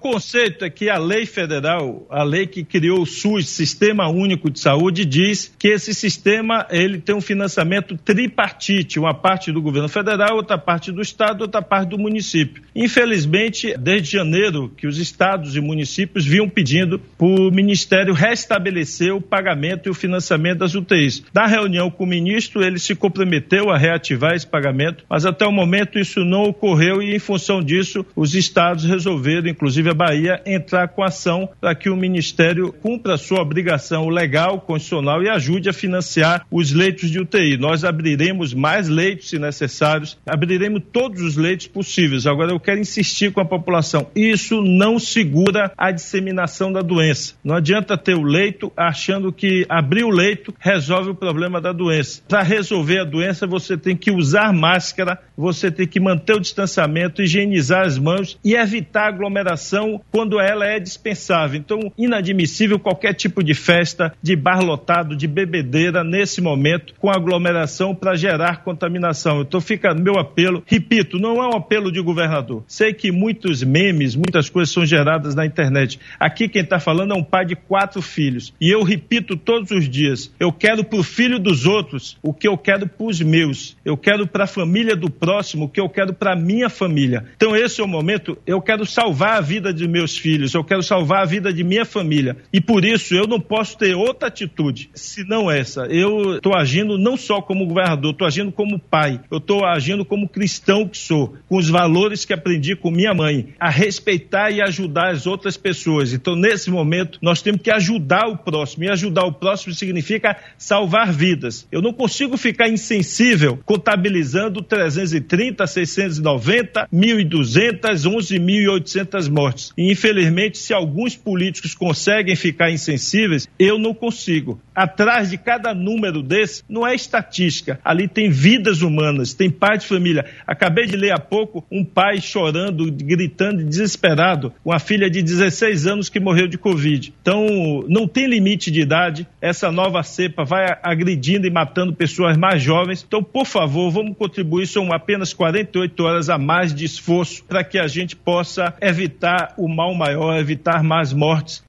conceito é que a lei federal, a lei que criou o SUS, Sistema Único de Saúde, diz que esse sistema ele tem um financiamento tripartite, uma parte do governo federal, outra parte do estado, outra parte do município. Infelizmente, desde janeiro, que os estados e municípios vinham pedindo para o Ministério restabelecer o pagamento e o financiamento das UTIs. Na reunião com o ministro, ele se comprometeu a reativar esse pagamento, mas até o momento isso não ocorreu e, em função disso, os estados resolveram, inclusive a Bahia, entrar com ação para que o Ministério cumpra a sua obrigação legal, constitucional e ajude a financiar os leitos de UTI. Nós abriremos mais leitos, se necessários, abriremos todos os leitos possíveis. Agora, eu quero insistir com a população, isso não segura a disseminação da doença. Não adianta ter o leito achando que abrir o leito resolve o problema da doença. Para resolver a doença, você tem que usar máscara, você tem que manter o distanciamento, higienizar as mãos e evitar aglomeração quando ela é dispensável. Então, inadmissível qualquer tipo de festa, de bar lotado, de bebedeira nesse momento, com aglomeração para gerar contaminação. Então fica meu apelo, repito, não é um apelo de governador. Sei que muitos memes, muitas coisas são geradas na internet. Aqui quem está falando é um pai de 4 filhos. E eu repito todos os dias, eu quero para o filho dos outros o que eu quero para os meus. Eu quero para a família do próximo o que eu quero para a minha família. Então esse é o momento, eu quero salvar a vida de meus filhos, eu quero salvar a vida de minha família. E por isso eu não posso ter outra atitude, senão essa. Eu estou agindo não só como governador, estou agindo como pai, eu estou agindo como cristão que sou, com os valores que aprendi com minha mãe, a respeitar e ajudar as outras pessoas. Então nesse momento nós temos que ajudar o próximo, e ajudar o próximo significa salvar vidas. Eu não consigo ficar insensível contabilizando 330, 690, 1.200, 11.800 mortes. E infelizmente, se alguns políticos conseguem ficar insensíveis, eu não consigo. Atrás de cada número desse, não é estatística. Ali tem vidas humanas, tem pai de família. Acabei de ler há pouco um pai chorando, gritando, desesperado, com a filha de 16 anos que morreu de Covid. Então, não tem limite de idade. Essa nova cepa vai agredindo e matando pessoas mais jovens. Então, por favor, vamos contribuir. São apenas 48 horas a mais de esforço para que a gente possa evitar o mal maior, evitar mais mortes.